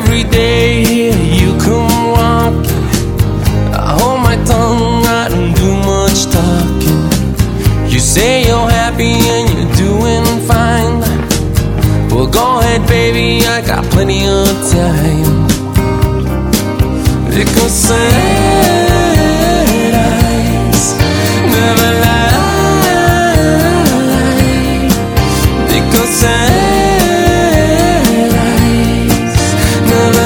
every day you come walking, I hold my tongue, I don't do much talking. You say you're happy and you're doing fine. Well, go ahead, baby, I got plenty of time. Because sad eyes never lie. Because sad eyes never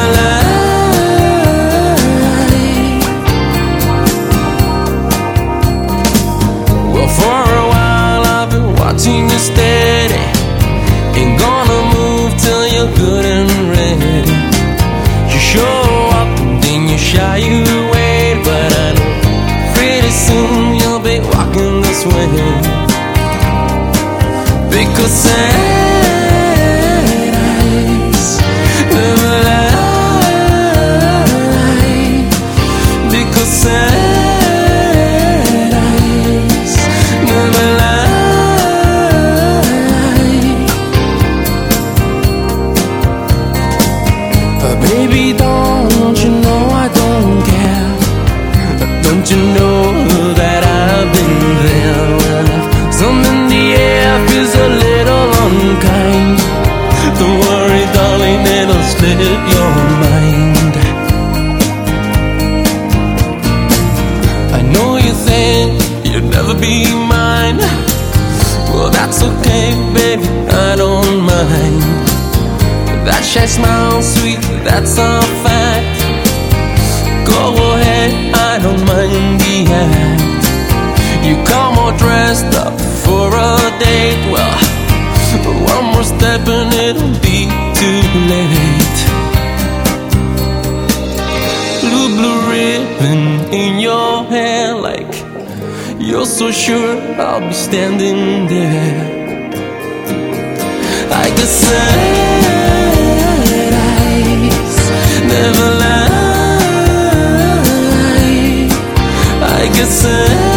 lie. Well, for a while I've been watching you steady. Ain't gonna move till you're good and ready. You show up and then you shy away, but I know pretty soon you'll be walking this way. Because sad eyes never lie. Because sad eyes never lie. But baby, don't you know I don't care? Don't you know that I've been there? Something in the air feels a little unkind. Don't worry, darling, it'll slip your mind. I know you think you'll never be mine. Well, that's okay, baby, I don't mind. That shy smile, sweet, that's a fact. Go ahead, I don't mind the act. You come all dressed up for a date. Well, one more step and it'll be too late. Blue ribbon in your hair, like you're so sure I'll be standing there. I guess sad eyes never lie. I guess